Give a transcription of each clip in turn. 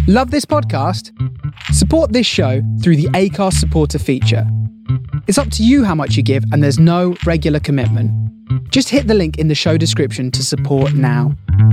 Love this podcast? Support this show through the Acast supporter feature. It's up to you how much you give, and there's no regular commitment. Just hit the link in the show description to support now.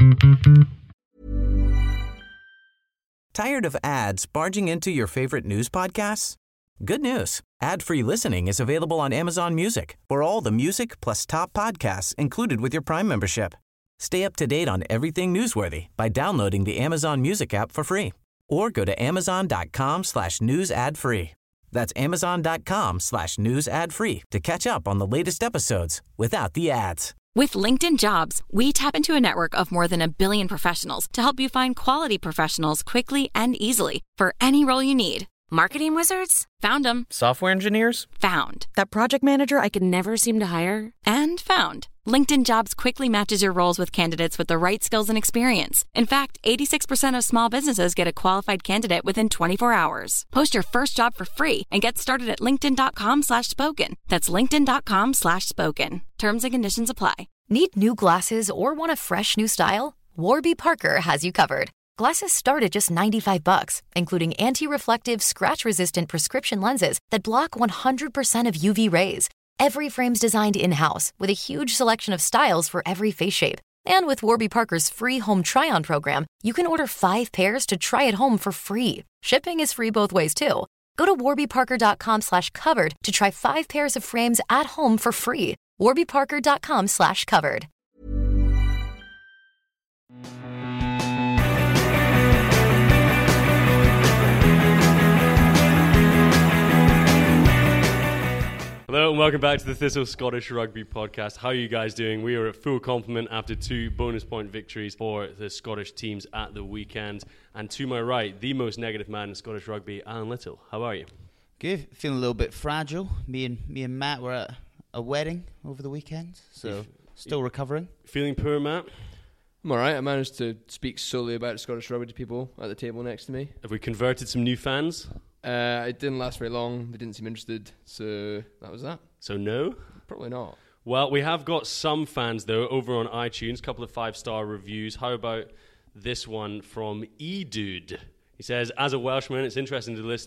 Tired of ads barging into your favorite news podcasts? Good news. Ad-free listening is available on Amazon Music for all the music plus top podcasts included with your Prime membership. Stay up to date on everything newsworthy by downloading the Amazon Music app for free or go to amazon.com/news ad free. That's amazon.com/news ad free to catch up on the latest episodes without the ads. With LinkedIn Jobs, we tap into a network of more than 1 billion professionals to help you find quality professionals quickly and easily for any role you need. Marketing wizards? Found them. Software engineers? Found. That project manager I could never seem to hire? And found. LinkedIn Jobs quickly matches your roles with candidates with the right skills and experience. In fact, 86% of small businesses get a qualified candidate within 24 hours. Post your first job for free and get started at linkedin.com/spoken. That's linkedin.com/spoken. Terms and conditions apply. Need new glasses or want a fresh new style? Warby Parker has you covered. Glasses start at just $95, including anti-reflective, scratch-resistant prescription lenses that block 100% of UV rays. Every frame's designed in-house with a huge selection of styles for every face shape. And with Warby Parker's free home try-on program, you can order 5 pairs to try at home for free. Shipping is free both ways, too. Go to warbyparker.com/covered to try 5 pairs of frames at home for free. warbyparker.com/covered. Hello and welcome back to the Thistle Scottish Rugby Podcast. How are you guys doing? We are at full complement after 2 bonus point victories for the Scottish teams at the weekend. And to my right, the most negative man in Scottish rugby, Alan Little. How are you? Good. Feeling a little bit fragile. Me and Matt were at a wedding over the weekend, so still recovering. Feeling poor, Matt? I'm alright. I managed to speak solely about Scottish rugby to people at the table next to me. Have we converted some new fans? It didn't last very long. They didn't seem interested, so that was that. So no? Probably not. Well, we have got some fans, though, over on iTunes. A couple of 5-star reviews. How about this one from E-Dude? He says, as a Welshman, it's interesting to listen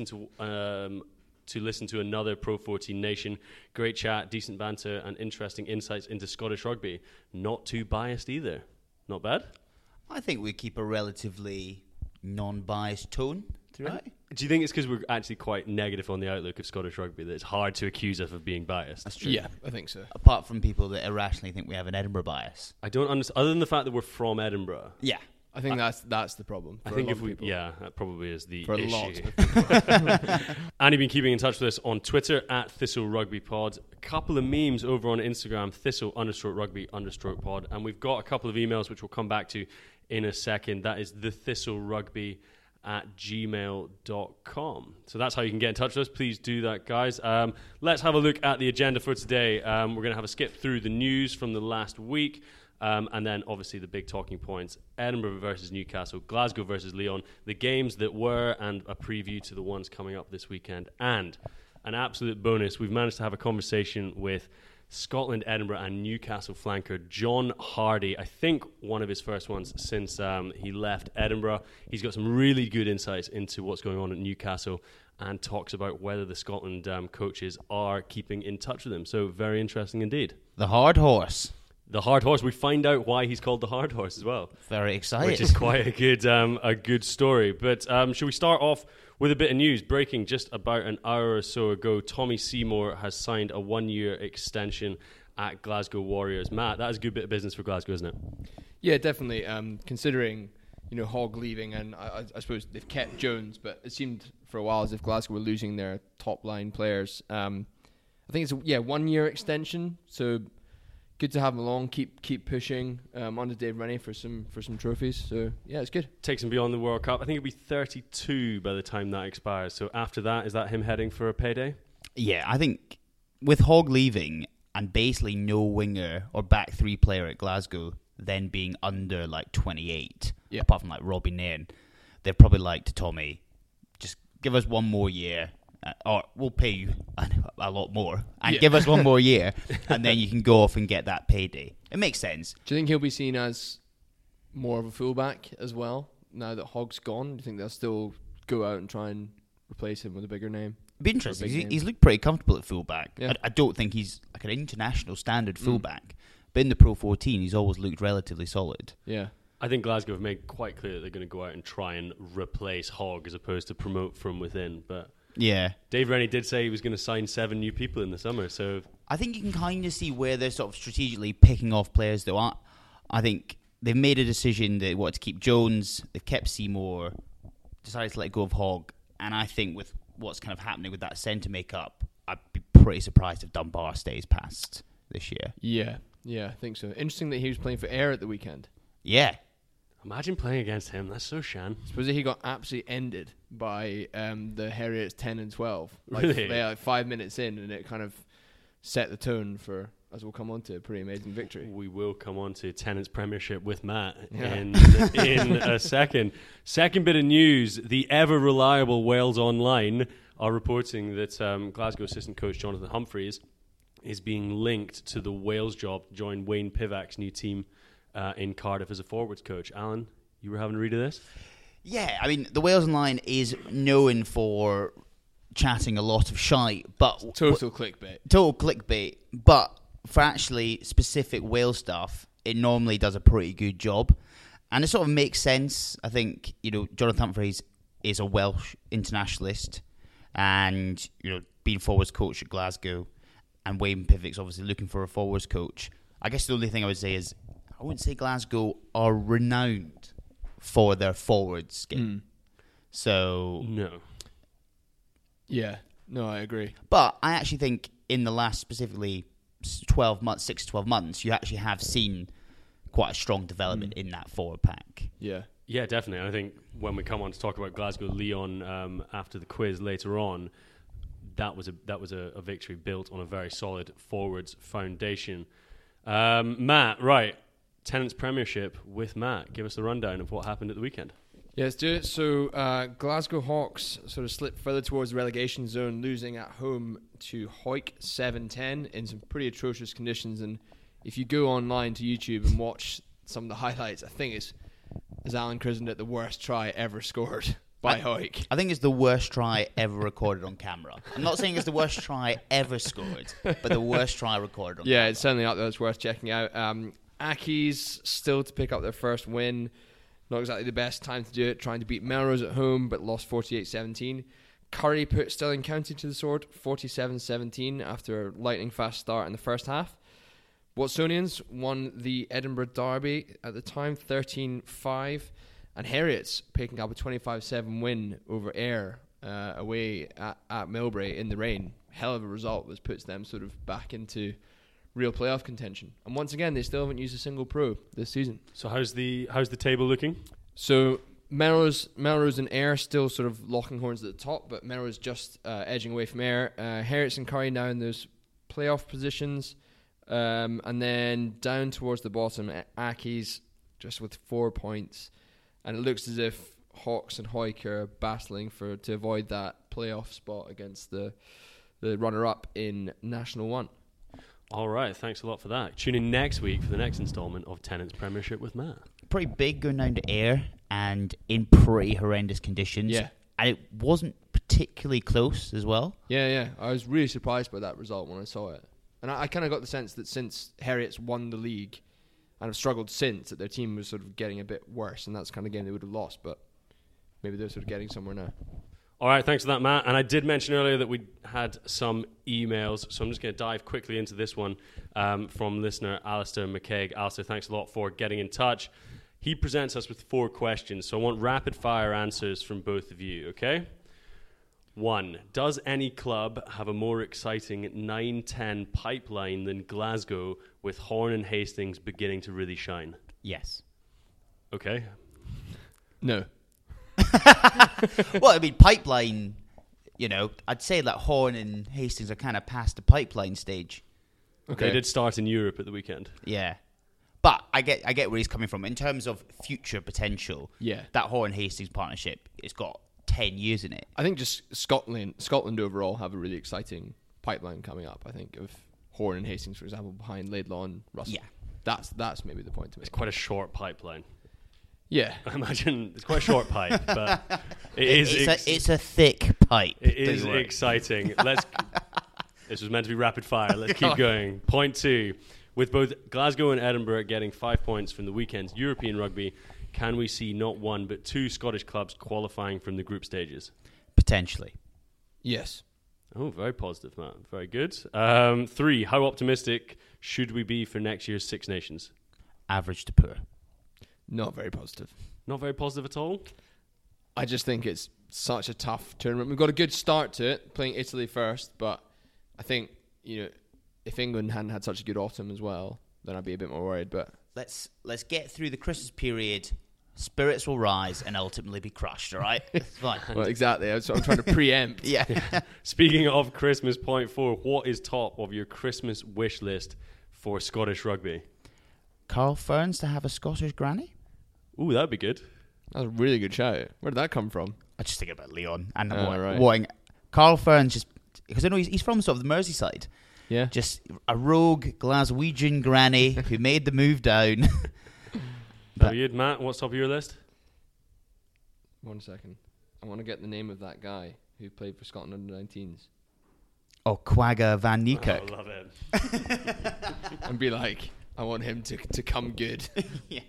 to another Pro 14 nation. Great chat, decent banter, and interesting insights into Scottish rugby. Not too biased either. Not bad? I think we keep a relatively non-biased tone throughout. Do you think it's because we're actually quite negative on the outlook of Scottish rugby that it's hard to accuse us of being biased? That's true. Yeah, I think so. Apart from people that irrationally think we have an Edinburgh bias. I don't understand, other than the fact that we're from Edinburgh. Yeah. I think that's the problem. I think if we, that probably is the for issue. A lot of people. And you've been keeping in touch with us on Twitter at Thistle Rugby Pod. A couple of memes over on Instagram, Thistle_Rugby_pod. And we've got a couple of emails which we'll come back to in a second. That is thethistlерugby@gmail.com. So that's how you can get in touch with us. Please do that, guys. Let's have a look at the agenda for today. We're going to have a skip through the news from the last week. And then obviously the big talking points: Edinburgh versus Newcastle, Glasgow versus Lyon, the games that were, and a preview to the ones coming up this weekend. And an absolute bonus, we've managed to have a conversation with Scotland, Edinburgh and Newcastle flanker John Hardy. I think one of his first ones since he left Edinburgh. He's got some really good insights into what's going on at Newcastle and talks about whether the Scotland coaches are keeping in touch with him. So very interesting indeed. The hard horse. The hard horse. We find out why he's called the hard horse as well. Very exciting. Which is quite a good story. But should we start off with a bit of news? Breaking just about an hour or so ago, Tommy Seymour has signed a 1-year extension at Glasgow Warriors. Matt, that is a good bit of business for Glasgow, isn't it? Yeah, definitely. Considering Hogg leaving, and I suppose they've kept Jones, but it seemed for a while as if Glasgow were losing their top line players. I think it's a 1-year extension, so good to have him along, keep pushing under Dave Rennie for some trophies. So yeah, it's good. Takes him beyond the World Cup. I think he'll be 32 by the time that expires. So after that, is that him heading for a payday? Yeah, I think with Hogg leaving and basically no winger or back three player at Glasgow then being under like 28, apart from like Robbie Nairn, they're probably like to Tommy, just give us one more year. Or we'll pay you a lot more and give us one more year, and then you can go off and get that payday. It makes sense. Do you think he'll be seen as more of a fullback as well? now that Hogg's gone? Do you think they'll still go out and try and replace him with a bigger name? It'd be interesting. He's looked pretty comfortable at fullback. Yeah. I don't think he's like an international standard fullback, but in the Pro 14, he's always looked relatively solid. Yeah. I think Glasgow have made quite clear that they're going to go out and try and replace Hogg as opposed to promote from within. But yeah, Dave Rennie did say he was going to sign 7 new people in the summer. So I think you can kind of see where they're sort of strategically picking off players. Though I think they've made a decision they wanted to keep Jones. They've kept Seymour. Decided to let go of Hogg. And I think with what's kind of happening with that centre makeup, I'd be pretty surprised if Dunbar stays past this year. Yeah, I think so. Interesting that he was playing for Ayr at the weekend. Yeah. imagine playing against him. That's so shan. Suppose he got absolutely ended by the Heriots 10 and 12. Really? They 5 minutes in, and it kind of set the tone for, as we'll come on to, a pretty amazing victory. We will come on to Tennent's Premiership with Matt Yeah. in a second. Second bit of news, the ever-reliable Wales Online are reporting that Glasgow assistant coach Jonathan Humphreys is being linked to the Wales job to join Wayne Pivac's new team in Cardiff as a forwards coach. Alan, you were having a read of this? Yeah, I mean, the Wales Online is known for chatting a lot of shite, but... Total clickbait. Total clickbait, but for actually specific Wales stuff, it normally does a pretty good job. And it sort of makes sense. I think, Jonathan Humphreys is a Welsh internationalist and, being forwards coach at Glasgow, and Wayne Pivac's obviously looking for a forwards coach. I guess the only thing I would say is, I wouldn't say Glasgow are renowned for their forwards game. So... No. Yeah. No, I agree. But I actually think in the last specifically 12 months, 6 to 12 months, you actually have seen quite a strong development in that forward pack. Yeah. Yeah, definitely. And I think when we come on to talk about Glasgow-Leon after the quiz later on, that was a victory built on a very solid forwards foundation. Matt, right. Tennent's Premiership with Matt. Give us the rundown of what happened at the weekend. Yeah, let's do it. So Glasgow Hawks sort of slipped further towards the relegation zone, losing at home to Hawick 7-10 in some pretty atrocious conditions. And if you go online to YouTube and watch some of the highlights, I think it's, as Alan christened it, the worst try ever scored by Hawick. I think it's the worst try ever recorded on camera. I'm not saying it's the worst try ever scored, but the worst try recorded on camera. Yeah, it's certainly out there. It's worth checking out. Accies still to pick up their first win. Not exactly the best time to do it, trying to beat Melrose at home, but lost 48-17. Curry put Stirling County to the sword, 47-17, after a lightning-fast start in the first half. Watsonians won the Edinburgh Derby at the time, 13-5. And Heriots picking up a 25-7 win over Ayr away at Millbrae in the rain. Hell of a result, which puts them sort of back into real playoff contention. And once again, they still haven't used a single pro this season. So how's the table looking? So Melrose and Ayr still sort of locking horns at the top, but Melrose just edging away from Ayr. Heriots and Curry now in those playoff positions. And then down towards the bottom, Accies just with 4 points. And it looks as if Hawks and Hawick are battling to avoid that playoff spot against the runner-up in National 1. All right, thanks a lot for that. Tune in next week for the next instalment of Tennent's Premiership with Matt. Pretty big going down to Ayr and in pretty horrendous conditions. Yeah. And it wasn't particularly close as well. Yeah. I was really surprised by that result when I saw it. And I kind of got the sense that since Heriots won the league and have struggled since, that their team was sort of getting a bit worse, and that's the kind of game they would have lost, but maybe they're sort of getting somewhere now. All right, thanks for that, Matt. And I did mention earlier that we had some emails, so I'm just going to dive quickly into this one from listener Alistair McKeag. Alistair, thanks a lot for getting in touch. He presents us with 4 questions, so I want rapid-fire answers from both of you, okay? 1. Does any club have a more exciting 9-10 pipeline than Glasgow, with Horn and Hastings beginning to really shine? Yes. Okay. No. Well, I mean, pipeline, I'd say that Horn and Hastings are kind of past the pipeline stage. Okay. They did start in Europe at the weekend. Yeah. But I get where he's coming from. In terms of future potential, that Horn-Hastings partnership, it's got 10 years in it. I think just Scotland overall have a really exciting pipeline coming up, I think, of Horn and Hastings, for example, behind Laidlaw and Russell. Yeah. That's maybe the point to make. It's quite a short pipeline. Yeah. I imagine it's quite a short pipe, but it's a thick pipe. It is exciting. This was meant to be rapid fire. Let's keep going. Point 2. With both Glasgow and Edinburgh getting 5 points from the weekend's European rugby, can we see not one but 2 Scottish clubs qualifying from the group stages? Potentially. Yes. Oh, very positive, Matt. Very good. 3. How optimistic should we be for next year's Six Nations? Average to poor. Not very positive. Not very positive at all? I just think it's such a tough tournament. We've got a good start to it, playing Italy first, but I think, if England hadn't had such a good autumn as well, then I'd be a bit more worried. But let's get through the Christmas period. Spirits will rise and ultimately be crushed. All right, it's fine. Well, exactly. That's what I'm trying to preempt. Yeah. Speaking of Christmas, point 4. What is top of your Christmas wish list for Scottish rugby? Carl Ferns to have a Scottish granny. Ooh, that'd be good. That was a really good shout. Where did that come from? I just think about Leon and right. wanting Carl Ferns, just because I know he's from sort of the Merseyside. Yeah. Just a rogue Glaswegian granny who made the move down. Very good. Matt, what's top of your list? 1 second. I want to get the name of that guy who played for Scotland under-19s. Oh, Quagga Van Niekerk. Oh, I love it. And be like, I want him to come good. Yeah.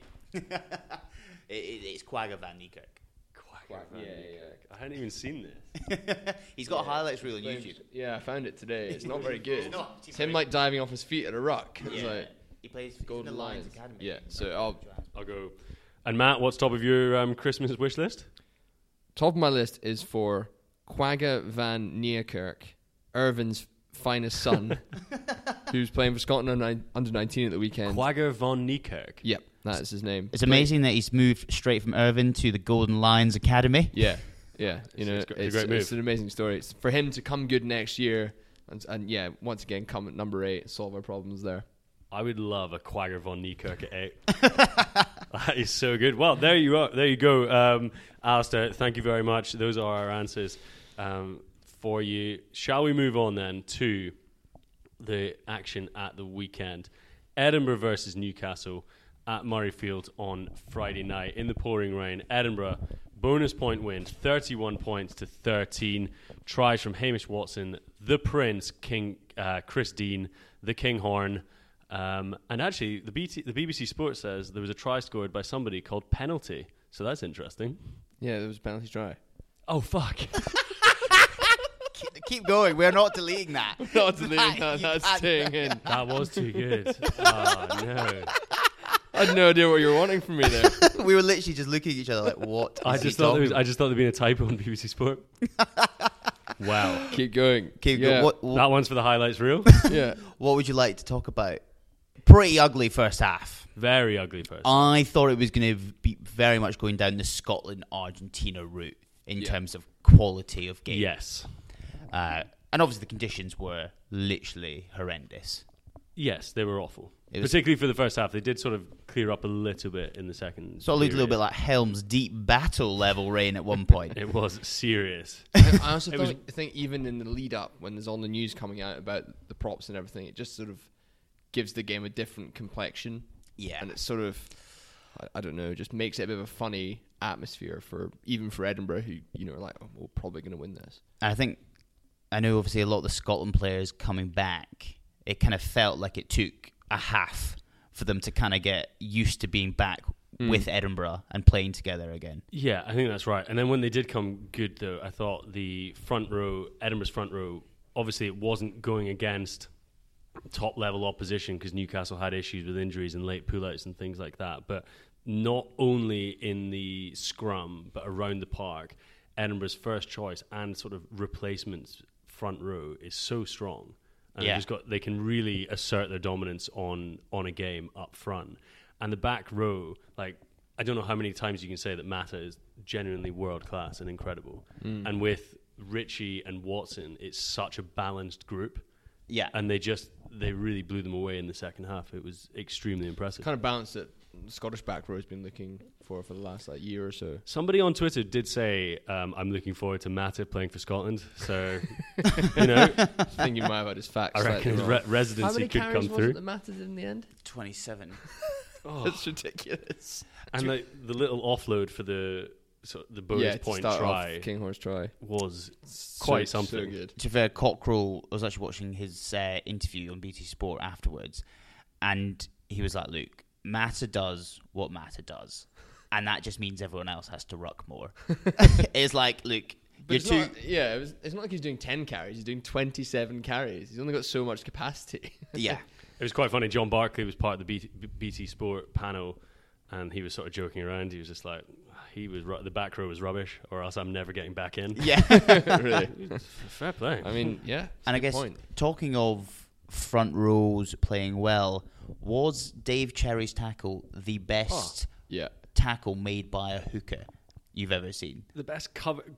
It's Quagga Van Niekerk. Yeah. I hadn't even seen this. He's got a highlights reel on YouTube. Yeah, I found it today. It's not very good. It's not. It's him like diving off his feet at a ruck. It's Yeah. like He plays Golden in the Lions Lions. Academy. Yeah, so I'll go. And Matt, what's top of your Christmas wish list? top of my list is for Quagga Van Niekerk, Irvin's finest son, who's playing for Scotland under 19 at the weekend. Quagga Van Niekerk. Yep, that is his name. It's amazing that he's moved straight from Irvine to the Golden Lions Academy. Yeah. It's a great move. It's an amazing story. It's for him to come good next year, and once again come at number 8, solve our problems there. I would love a Quagga Van Niekerk at 8. That is so good. Well, there you are. There you go. Alistair, thank you very much. Those are our answers for you. Shall we move on then to the action at the weekend? Edinburgh versus Newcastle at Murrayfield on Friday night in the pouring rain. Edinburgh, bonus point win, 31 points to 13. Tries from Hamish Watson, the Prince, King Chris Dean, the Kinghorn. And actually, the BBC Sports says there was a try scored by somebody called Penalty. So that's interesting. Yeah, there was a penalty try. Oh, fuck. Keep going. We're not deleting that. Not deleting that. That's staying in. That was too good. Oh, no. I had no idea what you were wanting from me there. We were literally just looking at each other like, what? I just thought there'd been a typo on BBC Sport. Wow. Keep going. Keep going. What That one's for the highlights reel. Yeah. What would you like to talk about? Pretty ugly first half. Very ugly first. I thought it was going to be very much going down the Scotland-Argentina route in terms of quality of game. Yes. And obviously the conditions were literally horrendous. Yes, they were awful. Particularly for the first half. They did sort of clear up a little bit in the second. So it looked a little bit like Helm's Deep battle level rain at one point. It was serious. I also think even in the lead up, when there's all the news coming out about the props and everything, it just sort of gives the game a different complexion. Yeah. And it's sort of, I don't know, just makes it a bit of a funny atmosphere for Edinburgh, who, are like, oh, we're probably going to win this. I know obviously a lot of the Scotland players coming back, it kind of felt like it took a half for them to kind of get used to being back with Edinburgh and playing together again. Yeah, I think that's right. And then when they did come good, though, I thought the front row, Edinburgh's front row, obviously it wasn't going against top-level opposition because Newcastle had issues with injuries and late pullouts and things like that. But not only in the scrum, but around the park, Edinburgh's first choice and sort of replacements front row is so strong. And they can really assert their dominance on a game up front. And the back row, I don't know how many times you can say that Mata is genuinely world-class and incredible. And with Ritchie and Watson, it's such a balanced group. Yeah. And they really blew them away in the second half. It was extremely impressive. Kind of balanced that the Scottish back row has been looking for the last year or so. Somebody on Twitter did say, I'm looking forward to Mata playing for Scotland. So, I think you might have had his facts. I reckon his residency could come through. How many carries was it that Mata did in the end? 27. That's ridiculous. And like the little offload for the bonus point try, Kinghorse try, was quite something. So good. To be fair, Cockrell, I was actually watching his interview on BT Sport afterwards, and he was like, "Look, Mata does what Mata does, and that just means everyone else has to ruck more." It's like, look, But it's not like he's doing 10 carries. He's doing 27 carries. He's only got so much capacity. Yeah. It was quite funny. John Barclay was part of the BT Sport panel, and he was sort of joking around. He was just like, the back row was rubbish, or else I'm never getting back in. Yeah. Really. Fair play. I mean, yeah. And I guess, talking of front rows playing well, was Dave Cherry's tackle the best tackle made by a hooker you've ever seen? The best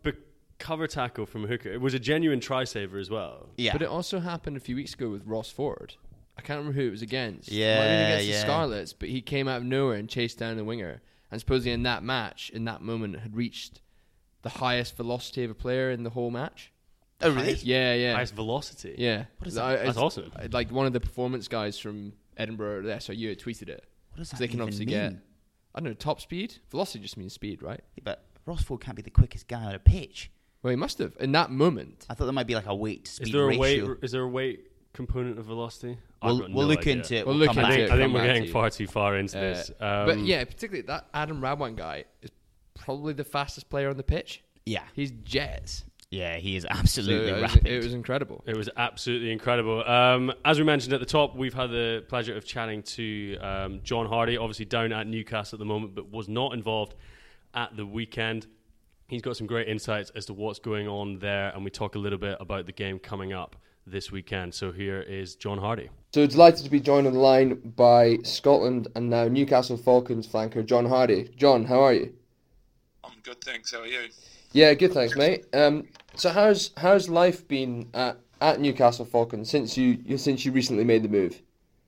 cover tackle from a hooker. It was a genuine try saver as well. Yeah. But it also happened a few weeks ago with Ross Ford. I can't remember who it was against. Yeah, it might have been against the Scarlets, but he came out of nowhere and chased down the winger. And supposedly in that match, in that moment, had reached the highest velocity of a player in the whole match. Oh, really? Yeah. Highest velocity? Yeah. What is that? That's awesome. Like one of the performance guys from Edinburgh, the SRU, had tweeted it. What does that they can even obviously mean? get, I don't know, top speed? Velocity just means speed, right? Yeah, but Rossford can't be the quickest guy on a pitch. Well, he must have. In that moment. I thought there might be like a weight to speed Is there ratio. Is there a weight component of velocity? We'll look into it. We'll look come into back. it. I think Come we're back getting to you. far too far into this. But yeah, particularly that Adam Radwan guy is probably the fastest player on the pitch. Yeah. He's jets. Yeah, he is absolutely So rapid. it was incredible. It was absolutely incredible. As we mentioned at the top, we've had the pleasure of chatting to John Hardy, obviously down at Newcastle at the moment, but was not involved at the weekend. He's got some great insights as to what's going on there, and we talk a little bit about the game coming up this weekend. So here is John Hardy. So delighted to be joined on the line by Scotland and now Newcastle Falcons flanker John Hardy. John, how are you? I'm good, thanks. How are you? Yeah, good, thanks, mate. So how's life been at Newcastle Falcons since you recently made the move?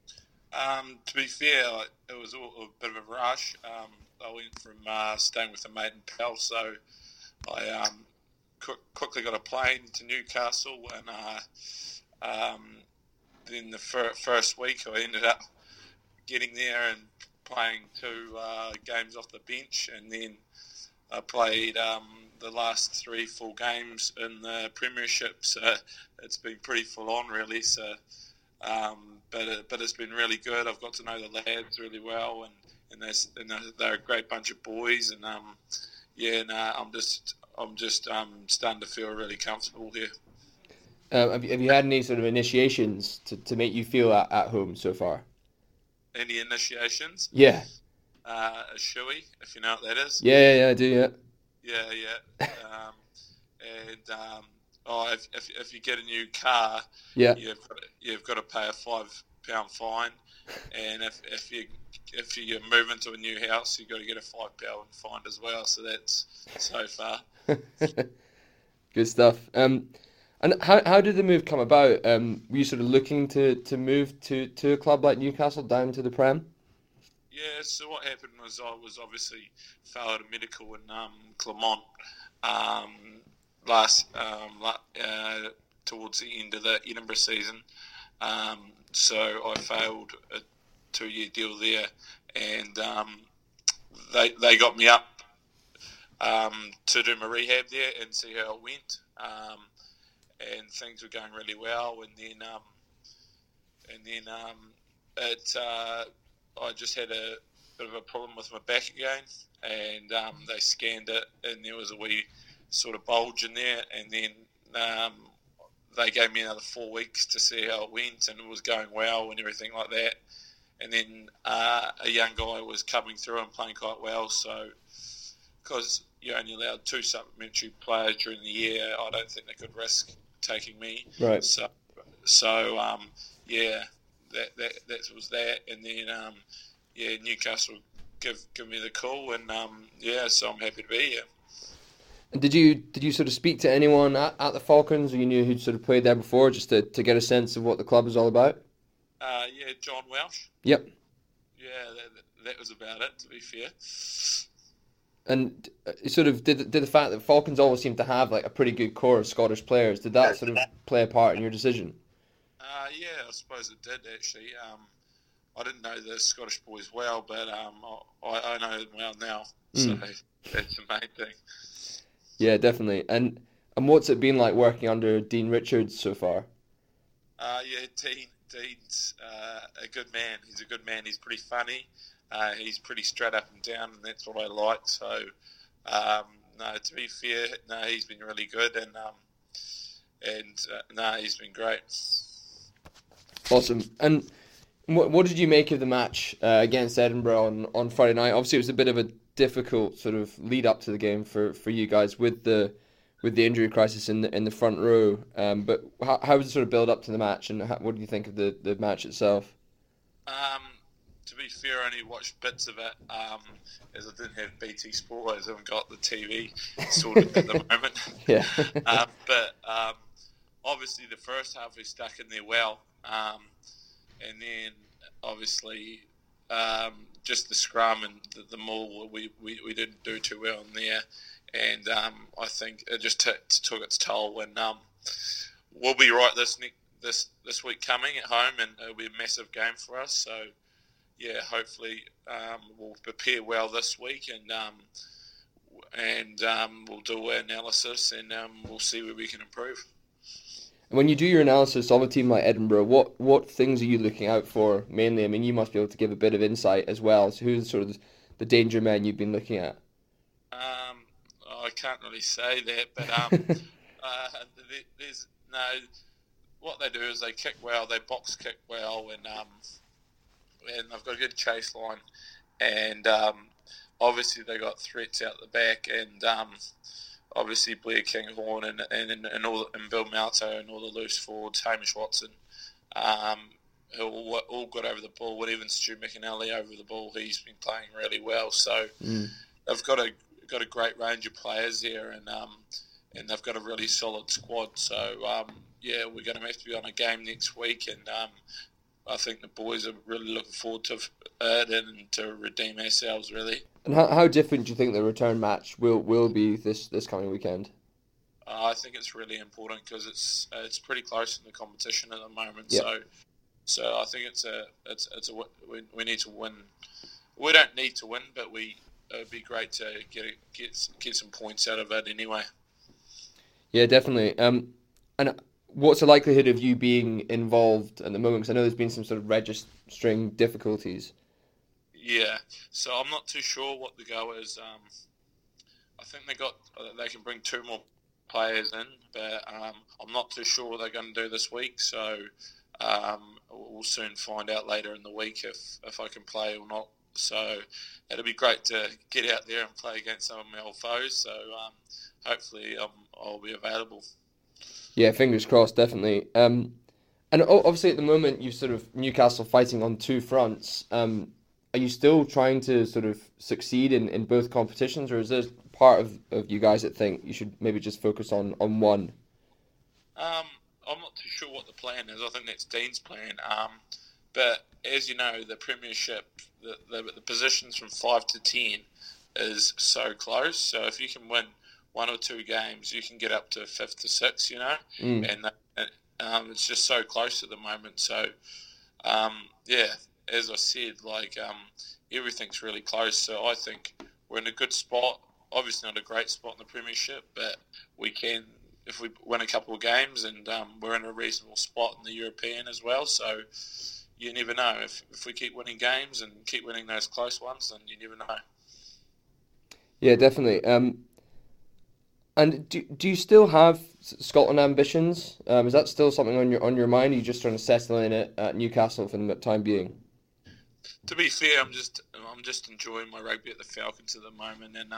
To be fair, it was a bit of a rush. I went from staying with a mate in Pell, so I quickly got a plane to Newcastle, and then the first week I ended up getting there and playing 2 games off the bench, and then I played the last 3 full games in the Premiership, so it's been pretty full on really. So, but it's been really good. I've got to know the lads really well, and they're a great bunch of boys, and I'm just starting to feel really comfortable here. Have you had any sort of initiations to make you feel at home so far? Any initiations? Yeah. A shoey, if you know what that is. Yeah, I do. Yeah. Yeah. If you get a new car, yeah, you've got to pay a £5 fine, and if you move into a new house, you've got to get a £5 fine as well. So that's so far. Good stuff. And how did the move come about? Were you sort of looking to move to a club like Newcastle down to the Prem? Yeah, so what happened was I was obviously failed a medical in Clermont towards the end of the Edinburgh season. So I failed a 2-year deal there, and they got me up to do my rehab there and see how it went. And things were going really well, and then I just had a bit of a problem with my back again, and they scanned it, and there was a wee sort of bulge in there, and then they gave me another 4 weeks to see how it went, and it was going well and everything like that. And then a young guy was coming through and playing quite well, so because you're only allowed 2 supplementary players during the year, I don't think they could risk taking me. Right. So that was that, and then Newcastle give me the call, and so I'm happy to be here. And did you sort of speak to anyone at the Falcons, or you knew who'd sort of played there before, just to get a sense of what the club was all about? John Welsh. Yep. Yeah, that was about it, to be fair. And sort of did the fact that Falcons always seem to have like a pretty good core of Scottish players, did that sort of play a part in your decision? I suppose it did actually. I didn't know the Scottish boys well, but I know them well now. So that's the main thing. Yeah, definitely. And what's it been like working under Dean Richards so far? Dean's a good man. He's a good man. He's pretty funny. He's pretty straight up and down, and that's what I like. So, no, to be fair, no, he's been really good, and he's been great. Awesome. And what did you make of the match against Edinburgh on Friday night? Obviously, it was a bit of a difficult sort of lead up to the game for you guys with the injury crisis in the front row. But how was the sort of build up to the match, and what do you think of the match itself? To be fair, I only watched bits of it, as I didn't have BT Sport. I haven't got the TV sorted at the moment. Yeah. But obviously the first half we stuck in there well, and then obviously just the scrum and the maul we didn't do too well in there, and I think it just took its toll. And we'll be right this week coming at home, and it'll be a massive game for us. So yeah, hopefully we'll prepare well this week, and we'll do our analysis, and we'll see where we can improve. When you do your analysis of a team like Edinburgh, what things are you looking out for mainly? I mean, you must be able to give a bit of insight as well. So who's sort of the danger men you've been looking at? I can't really say that, but there's no. What they do is they kick well, they box kick well, and they've got a good chase line, and obviously they got threats out the back, and obviously Blair Kinghorn and Bill Malto and all the loose forwards, Hamish Watson, who all got over the ball, and even Stu McAnally over the ball. He's been playing really well, so they've got a great range of players there, and they've got a really solid squad. So yeah, we're going to have to be on a game next week, and I think the boys are really looking forward to it and to redeem ourselves, really. And how different do you think the return match will be this coming weekend? I think it's really important because it's pretty close in the competition at the moment. Yep. So I think we need to win. We don't need to win, but it would be great to get some points out of it anyway. Yeah, definitely. And what's the likelihood of you being involved at the moment? Because I know there's been some sort of registering difficulties. Yeah, so I'm not too sure what the go is. I think they can bring 2 more players in, but I'm not too sure what they're going to do this week. So we'll soon find out later in the week if I can play or not. So it'll be great to get out there and play against some of my old foes. So hopefully I'll be available. Yeah, fingers crossed, definitely. And obviously at the moment you've sort of Newcastle fighting on 2 fronts. Are you still trying to sort of succeed in both competitions, or is there part of you guys that think you should maybe just focus on one? I'm not too sure what the plan is. I think that's Dean's plan. But as you know, the Premiership, the positions from 5 to 10 is so close. So if you can win 1 or 2 games, you can get up to 5th to 6th, you know? And it's just so close at the moment. So, yeah, as I said, everything's really close. So I think we're in a good spot. Obviously not a great spot in the Premiership, but we can, if we win a couple of games, and we're in a reasonable spot in the European as well. So you never know. If we keep winning games and keep winning those close ones, then you never know. Yeah, definitely. And do you still have Scotland ambitions? Is that still something on your mind? Are you just trying to settle in at Newcastle for the time being? To be fair, I'm just enjoying my rugby at the Falcons at the moment, and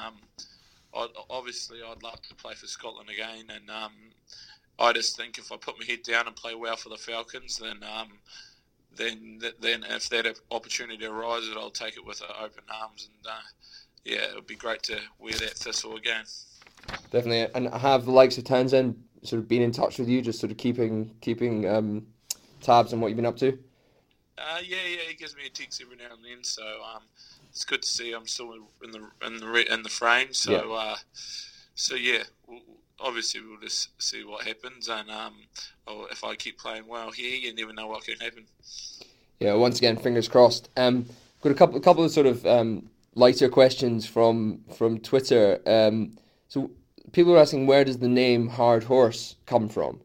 I'd love to play for Scotland again. And I just think if I put my head down and play well for the Falcons, then if that opportunity arises, I'll take it with open arms. And yeah, it would be great to wear that thistle again. Definitely. And have the likes of Townsend sort of been in touch with you, just sort of keeping tabs on what you've been up to? Yeah, he gives me a text every now and then, so it's good to see I'm still in the frame. So yeah. So yeah, obviously we'll just see what happens, and if I keep playing well here, you never know what can happen. Yeah, once again, fingers crossed. Got a couple of sort of lighter questions from Twitter. So people are asking, where does the name Hard Horse come from?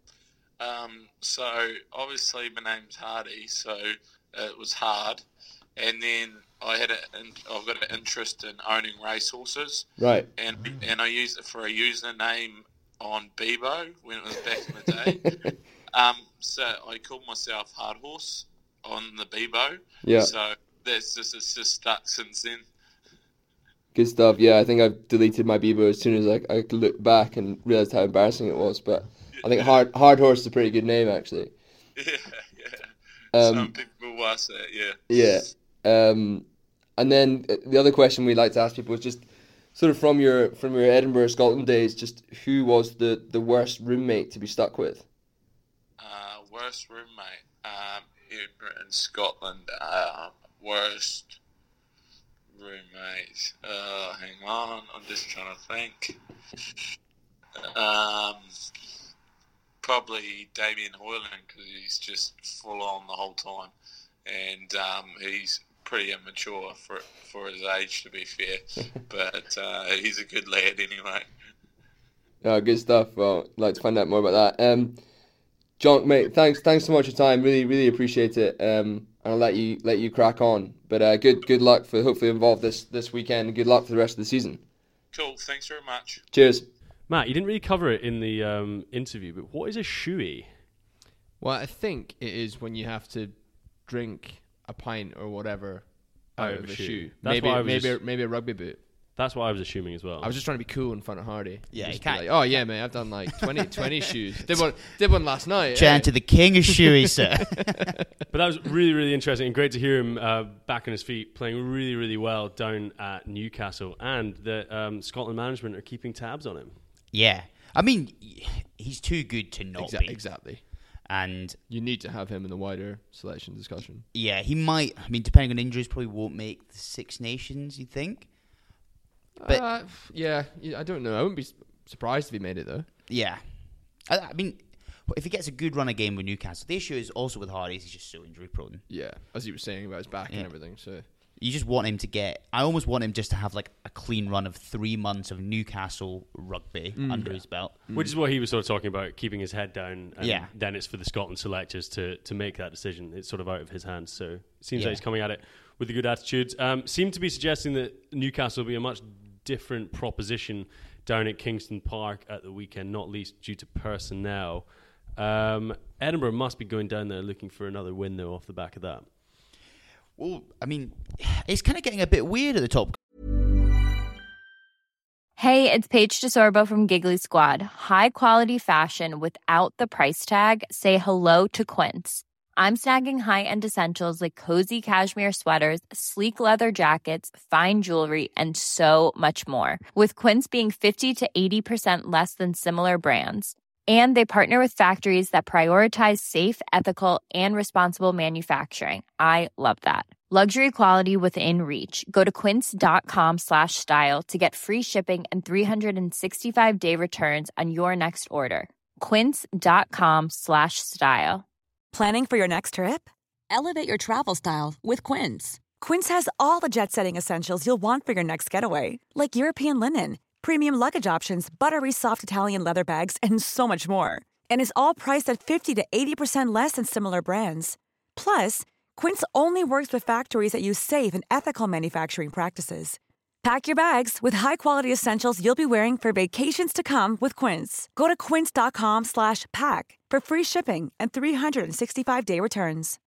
So obviously my name's Hardy, so it was hard, and then I've got an interest in owning racehorses, right? And I used it for a username on Bebo when it was back in the day. So I called myself Hard Horse on the Bebo. Yeah. So it's just stuck since then. Good stuff. Yeah, I think I've deleted my Bebo as soon as I looked back and realised how embarrassing it was. But I think Hard Horse is a pretty good name, actually. Yeah. Some people will say it, yeah. And then the other question we like to ask people is just sort of from your Edinburgh, Scotland days, just who was the worst roommate to be stuck with? Worst roommate in Scotland. Worst roommate. Hang on, I'm just trying to think. Probably Damien Hoyland, because he's just full on the whole time, and he's pretty immature for his age, to be fair. But he's a good lad anyway. Oh, good stuff. Well, I'd like to find out more about that. John, mate, thanks so much for your time. Really, really appreciate it. And I'll let you crack on. But good luck for hopefully involved this weekend. Good luck for the rest of the season. Cool. Thanks very much. Cheers. Matt, you didn't really cover it in the interview, but what is a shoey? Well, I think it is when you have to drink a pint or whatever out of a shoe. Maybe a rugby boot. That's what I was assuming as well. I was just trying to be cool in front of Hardy. Yeah, you can't. Like, oh yeah, mate, I've done like 20 shoes. Did one last night. Chant to the king of shoey, sir. But that was really, really interesting and great to hear him back on his feet, playing really, really well down at Newcastle, and that Scotland management are keeping tabs on him. Yeah, I mean, he's too good to not be. Exactly. And you need to have him in the wider selection discussion. Yeah, he might. I mean, depending on injuries, probably won't make the Six Nations. You think? But yeah, I don't know. I wouldn't be surprised if he made it though. Yeah, I mean, if he gets a good run of game with Newcastle, the issue is also with Hardy. He's just so injury prone. Yeah, as he was saying about his back and everything. So you just want him to get. I almost want him just to have like a clean run of 3 months of Newcastle rugby under his belt, which is what he was sort of talking about, keeping his head down. And yeah. Then it's for the Scotland selectors to make that decision. It's sort of out of his hands. So it seems like he's coming at it with a good attitude. Seemed to be suggesting that Newcastle will be a much different proposition down at Kingston Park at the weekend, not least due to personnel. Edinburgh must be going down there looking for another win, though, off the back of that. Well, I mean, it's kind of getting a bit weird at the top. Hey, it's Paige DeSorbo from Giggly Squad. High quality fashion without the price tag. Say hello to Quince. I'm snagging high-end essentials like cozy cashmere sweaters, sleek leather jackets, fine jewelry, and so much more. With Quince being 50 to 80% less than similar brands. And they partner with factories that prioritize safe, ethical, and responsible manufacturing. I love that. Luxury quality within reach. Go to quince.com/style to get free shipping and 365-day returns on your next order. Quince.com/style. Planning for your next trip? Elevate your travel style with Quince. Quince has all the jet-setting essentials you'll want for your next getaway, like European linen, premium luggage options, buttery soft Italian leather bags, and so much more. And is all priced at 50 to 80% less than similar brands. Plus, Quince only works with factories that use safe and ethical manufacturing practices. Pack your bags with high-quality essentials you'll be wearing for vacations to come with Quince. Go to quince.com/pack for free shipping and 365-day returns.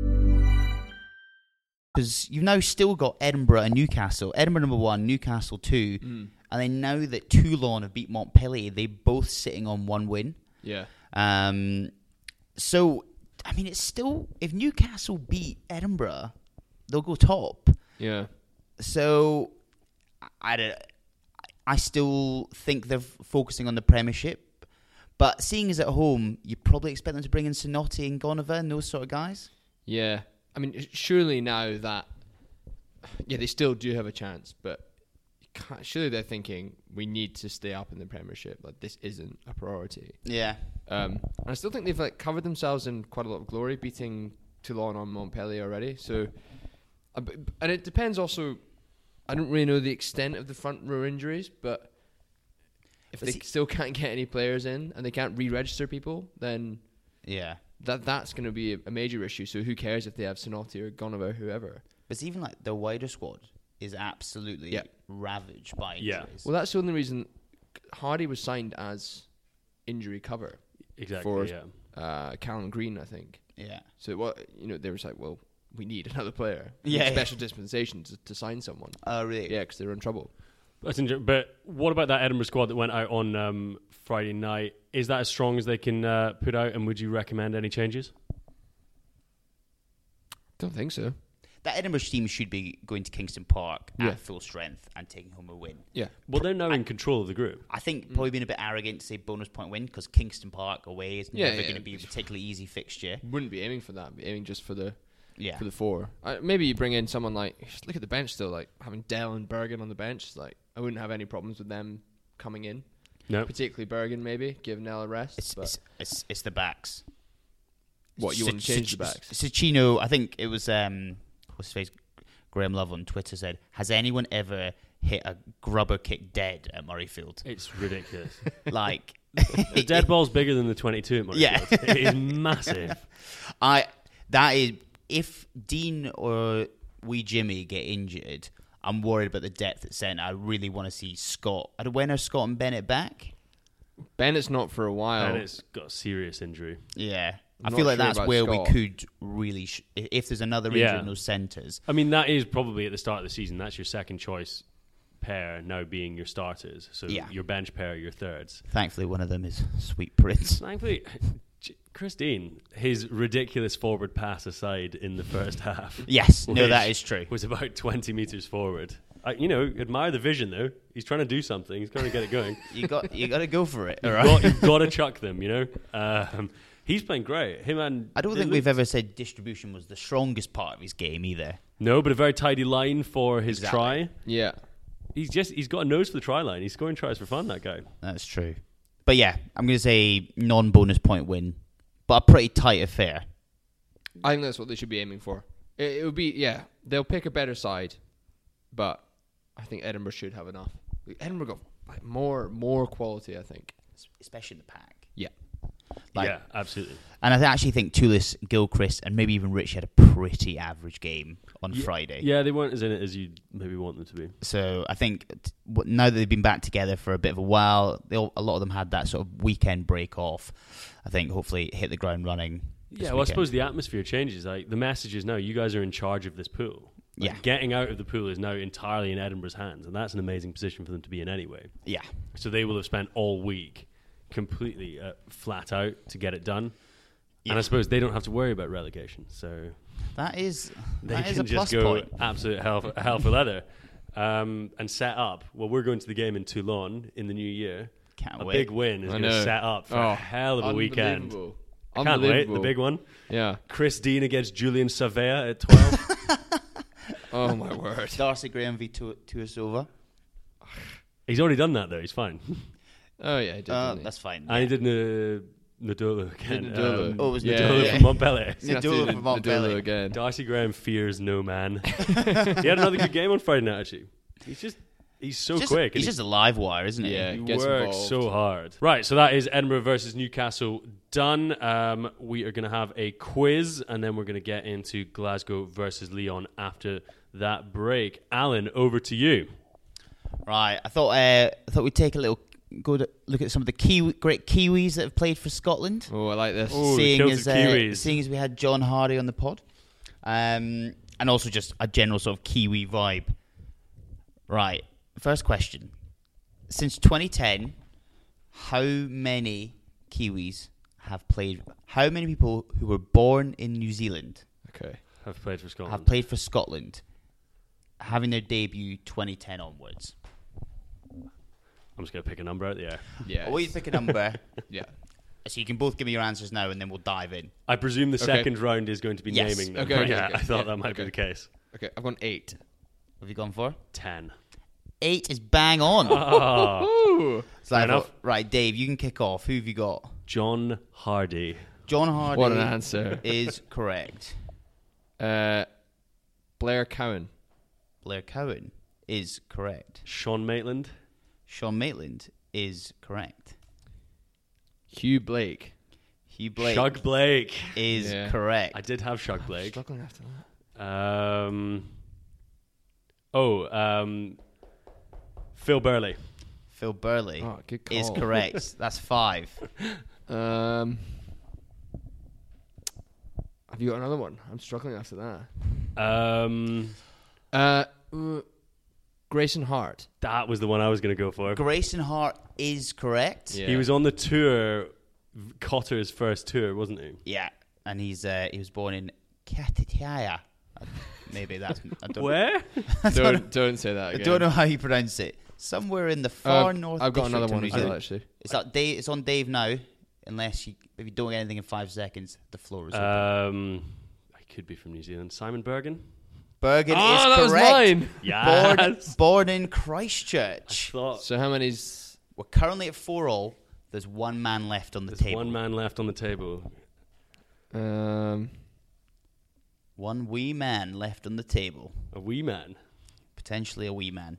Because you've now still got Edinburgh and Newcastle. Edinburgh number 1, Newcastle 2. And then now that Toulon have beat Montpellier, they're both sitting on 1 win. Yeah. So, I mean, it's still... If Newcastle beat Edinburgh, they'll go top. Yeah. So... I still think they're focusing on the Premiership, but seeing as at home, you probably expect them to bring in Sonotti and Gonova and those sort of guys. Yeah, I mean, surely now that they still do have a chance, but surely they're thinking we need to stay up in the Premiership. Like this isn't a priority. Yeah. And I still think they've covered themselves in quite a lot of glory, beating Toulon on Montpellier already. So, and it depends also. I don't really know the extent of the front row injuries, but if they still can't get any players in and they can't re-register people, then that's going to be a major issue. So who cares if they have Sonotti or Gonova or whoever? But it's even like the wider squad is absolutely ravaged by injuries. Yeah. Well, that's the only reason Hardy was signed as injury cover. Exactly. For Callum Green, I think. Yeah. So they were like, well, we need another player. Yeah. Special dispensation to sign someone. Oh, really? Yeah, because they're in trouble. That's interesting. But what about that Edinburgh squad that went out on Friday night? Is that as strong as they can put out? And would you recommend any changes? Don't think so. That Edinburgh team should be going to Kingston Park at full strength and taking home a win. Yeah. Well, they're now in control of the group. I think probably being a bit arrogant to say bonus point win because Kingston Park away is never going to be a particularly easy fixture. Wouldn't be aiming for that. Be aiming just for the for the 4. Maybe you bring in someone like, look at the bench still, like having Dell and Bergen on the bench. Like I wouldn't have any problems with them coming in. No, particularly Bergen. Maybe give Nell a rest. It's the backs. What you want to change the backs? Cicchino, I think it was what's his face. Graham Love on Twitter said, "Has anyone ever hit a grubber kick dead at Murrayfield?" It's ridiculous. Like the dead ball's bigger than the 22 at Murrayfield. Yeah. It is massive. That is, if Dean or wee Jimmy get injured, I'm worried about the depth at centre. I really want to see Scott. When are Scott and Bennett back? Bennett's not for a while. Bennett's got a serious injury. Yeah. I'm I feel not like sure that's about where Scott. we could really, if there's another injury in those centres. I mean, that is probably at the start of the season. That's your second choice pair now being your starters. So your bench pair, your thirds. Thankfully, one of them is Sweet Prince. Thankfully, Chris Dean, his ridiculous forward pass aside in the first half. Yes, no, that is true. Was about 20 metres forward. Admire the vision though. He's trying to do something. He's trying to get it going. you got to go for it. All right? You've got to chuck them. He's playing great. I don't think we've ever said distribution was the strongest part of his game either. No, but a very tidy line for his try. Yeah. He's got a nose for the try line. He's scoring tries for fun, that guy. That's true. But yeah, I'm going to say non-bonus point win, but a pretty tight affair. I think that's what they should be aiming for. It would be, they'll pick a better side, but I think Edinburgh should have enough. Edinburgh got more quality, I think. Especially in the pack. Yeah. Yeah, absolutely. And I actually think Toulis, Gilchrist, and maybe even Rich had a pretty average game on Friday. Yeah, they weren't as in it as you'd maybe want them to be. So I think now that they've been back together for a bit of a while, a lot of them had that sort of weekend break off. I think hopefully hit the ground running. Yeah, well, I suppose the atmosphere changes. Like the message is now you guys are in charge of this pool. Getting out of the pool is now entirely in Edinburgh's hands, and that's an amazing position for them to be in anyway. Yeah. So they will have spent all week completely flat out to get it done. And I suppose they don't have to worry about relegation. So that is they can can just go absolute hell for leather and set up. Well, we're going to the game in Toulon in the new year. Can't wait. Big win is going to set up for a hell of a weekend. I can't wait. The big one. Yeah. Chris Dean against Julian Savea at 12. Oh my word. Darcy Graham v. Tuasova. He's already done that though. He's fine. Oh yeah, he did. That's fine. And he did Nadolo again. It was Nadolo from Montpellier. Nadolo from Montpellier again. Darcy Graham fears no man. He had another good game on Friday night. Actually, he's so quick. He's just a live wire, isn't he? Yeah, he gets works involved. so hard. Right, so that is Edinburgh versus Newcastle done. We are going to have a quiz, and then we're going to get into Glasgow versus Lyon after that break. Alan, over to you. Right, I thought we'd take a little good look at some of the great Kiwis that have played for Scotland. Oh, I like this. Oh, seeing Kiwis. as we had John Hardy on the pod, and also just a general sort of Kiwi vibe. Right, first question: since 2010, how many Kiwis have played? How many people who were born in New Zealand have played for Scotland? Have played for Scotland, having their debut 2010 onwards? I'm just going to pick a number out the air. Yeah. Or you pick a number. Yeah. So you can both give me your answers now, and then we'll dive in. I presume the second round is going to be naming them. Okay. I thought that might be the case. Okay, I've gone 8. What have you gone for? 10. 8 is bang on. Oh. So I thought, right, Dave, you can kick off. Who have you got? John Hardy. John Hardy. What an answer. Is correct. Blair Cowan. Blair Cowan is correct. Sean Maitland. Sean Maitland is correct. Hugh Blake. Hugh Blake. Shug Blake is correct. I did have Shug Blake. Struggling after that. Phil Burley. Phil Burley good call. is correct. That's 5. Have you got another one? I'm struggling after that. Grayson Hart. That was the one I was going to go for. Grayson Hart is correct. He was on the tour, Cotter's first tour, wasn't he? Yeah, and he was born in Katitaya. Maybe that's... I don't Where? Don't say that again. I don't know how you pronounce it. Somewhere in the far north. I've got district another one of as New well, Zealand. actually. It's on Dave now. If you don't get anything in 5 seconds, the floor is open. I could be from New Zealand. Simon Bergen. Bergen is that was correct. mine. Yes. Born in Christchurch. So how many's... We're currently at 4-all. There's one man left on the table. One man left on the table. One wee man left on the table. A wee man. Potentially a wee man.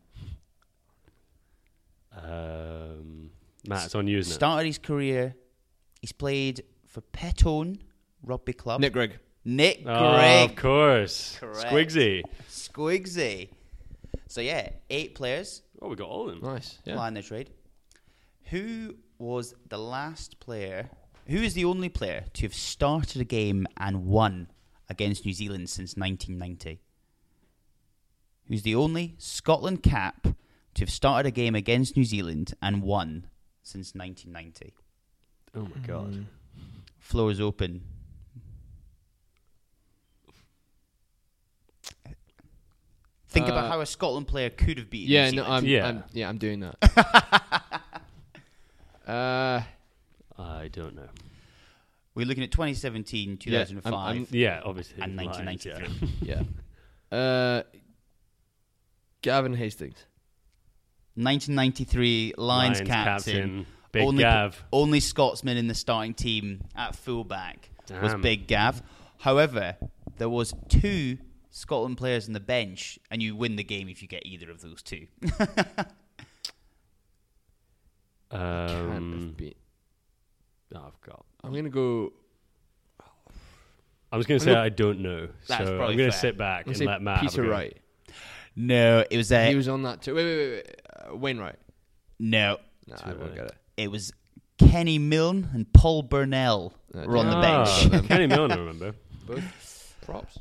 Matt, it's on you, isn't it? Started his career. He's played for Petone Rugby Club. Nick Grigg. Nick Grigg. Oh, of course. Correct. Squigsy. So, 8 players. Oh, we got all of them. Nice. Yeah. Flying their trade. Who was the last player? Who is the only player to have started a game and won against New Zealand since 1990? Who's the only Scotland cap to have started a game against New Zealand and won since 1990? Oh my God. Floor is open. Think about how a Scotland player could have beaten New Zealand. I'm doing that. I don't know. We're looking at 2017, 2005, obviously, and 1993. Yeah. Gavin Hastings. 1993 Lions captain. Big Gav. Only Scotsman in the starting team at fullback was Big Gav. However, there was 2 Scotland players on the bench, and you win the game if you get either of those 2. I'm going to go... I was going to say I don't know, so I'm going to fair. sit back and let Matt Peter have a go. Wright. No, it was... he was on that too. Wait. Wainwright. No. No, I won't get it. It was Kenny Milne and Paul Burnell were on the bench. Kenny Milne, I remember. Both props.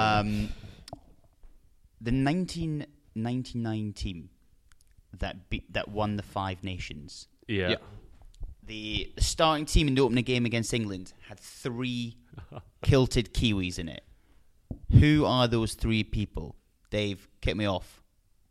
The 1999 team that won the 5 Nations. Yeah. The starting team in the opening game against England had 3 kilted Kiwis in it. Who are those 3 people? Dave, kick me off.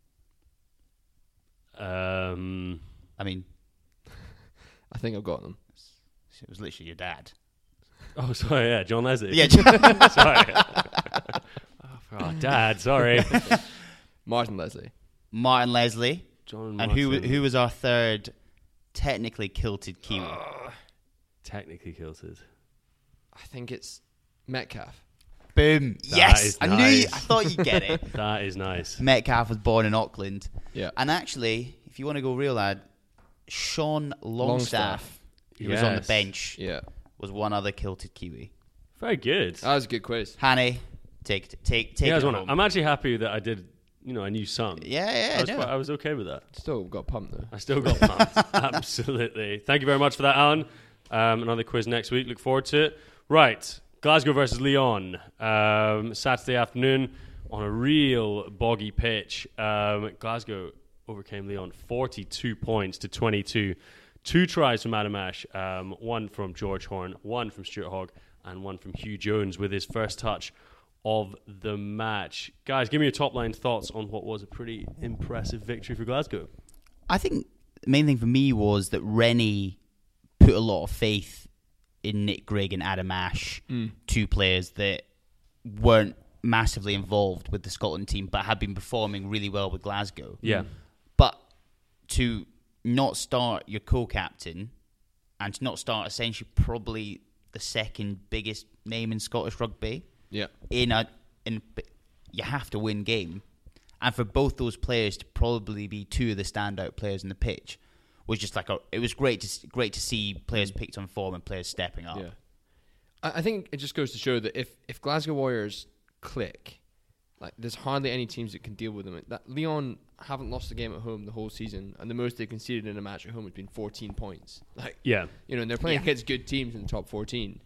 I mean, I think I've got them. It was literally your dad. Oh, sorry, yeah, John Leslie. Yeah, sorry. Oh, Dad, sorry. Martin Leslie. Martin Leslie. John and Martin. who was our third technically kilted Kiwi? Technically kilted. I think it's Metcalf. Boom. That yes! is I nice. knew you, I thought you'd get it. That is nice. Metcalf was born in Auckland. Yeah. And actually, if you want to go real, lad, Sean Longstaff, who was on the Yes. bench, Yeah. was one other kilted Kiwi. Very good. That was a good quiz. Hanny, take Yeah, it home. I'm actually happy that I did. I knew some. Yeah, I was okay with that. Still got pumped though. I still got pumped. Absolutely. Thank you very much for that, Alan. Another quiz next week. Look forward to it. Right. Glasgow versus Lyon. Saturday afternoon on a real boggy pitch. Glasgow overcame Lyon 42 points to 22. 2 tries from Adam Ash. 1 from George Horn, 1 from Stuart Hogg, and 1 from Hugh Jones with his first touch of the match. Guys, give me your top line thoughts on what was a pretty impressive victory for Glasgow. I think the main thing for me was that Rennie put a lot of faith in Nick Grigg and Adam Ash, 2 players that weren't massively involved with the Scotland team but had been performing really well with Glasgow. Yeah. But to not start your co-captain and to not start essentially probably the second biggest name in Scottish rugby Yeah. in a you have to win game. And for both those players to probably be two of the standout players in the pitch was just it was great to see players picked on form and players stepping up. Yeah. I think it just goes to show that if Glasgow Warriors click, like there's hardly any teams that can deal with them. That Lyon haven't lost a game at home the whole season, and the most they conceded in a match at home has been 14 points. And they're playing against good teams in the top 14.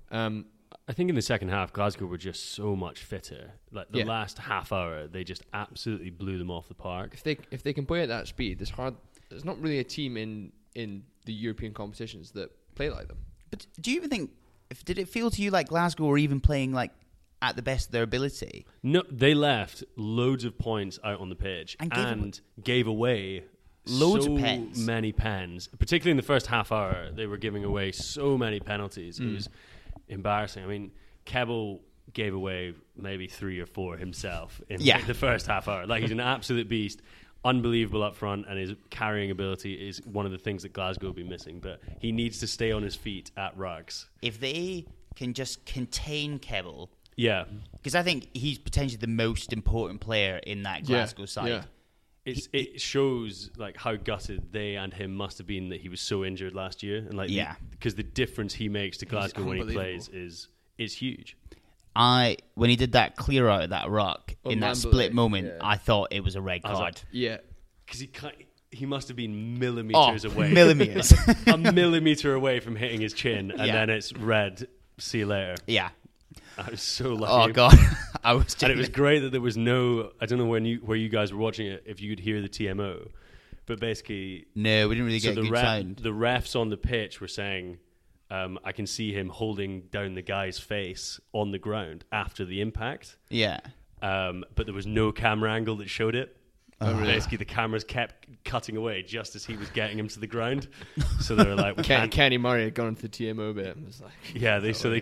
I think in the second half, Glasgow were just so much fitter. Like the last half hour, they just absolutely blew them off the park. If they can play at that speed, there's not really a team in the European competitions that play like them. But do you even think? Did it feel to you like Glasgow were even playing like at the best of their ability? No, they left loads of points out on the pitch and gave away loads so of pens. Many pens. Particularly in the first half hour, they were giving away so many penalties. It was embarrassing. I mean, Kebbell gave away maybe 3 or 4 himself in the first half hour. Like, he's an absolute beast. Unbelievable up front, and his carrying ability is one of the things that Glasgow will be missing. But he needs to stay on his feet at rucks. If they can just contain Kebbell, because I think he's potentially the most important player in that Glasgow side. Yeah. It shows like how gutted they and him must have been that he was so injured last year, and because the difference he makes to Glasgow when he plays is huge. When he did that clear out of that ruck in that split moment, I thought it was a red card. Because he must have been millimeters away. Millimeters. a millimeter away from hitting his chin, and then it's red. See you later. Yeah. I was so lucky. Oh, God. And it was great that there was no... I don't know where you guys were watching it, if you could hear the TMO. But basically... No, we didn't really get good sound. The refs on the pitch were saying... I can see him holding down the guy's face on the ground after the impact. Yeah. But there was no camera angle that showed it. Really? Basically, the cameras kept cutting away just as he was getting him to the ground. So they were like, Kenny Murray had gone into the TMO bit. And was like, they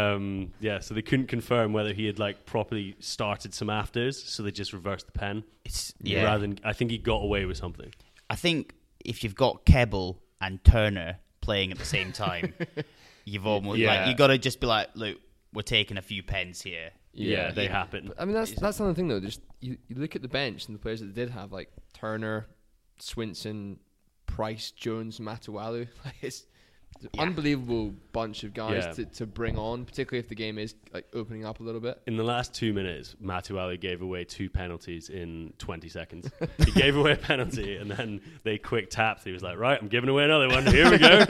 couldn't confirm whether he had like properly started some afters. So they just reversed the pen. Rather than, I think he got away with something. I think if you've got Kebbell and Turner playing at the same time, you've almost you got to just be like, look, we're taking a few pens here. Yeah, they happen. But, I mean, that's another thing though. Just you look at the bench and the players that they did have, like Turner, Swinson, Price, Jones, Matawalu. Like it's an unbelievable bunch of guys to bring on, particularly if the game is like opening up a little bit. In the last 2 minutes, Matawalu gave away 2 penalties in 20 seconds. He gave away a penalty, and then they quick tapped. He was like, right, I'm giving away another one. Here we go.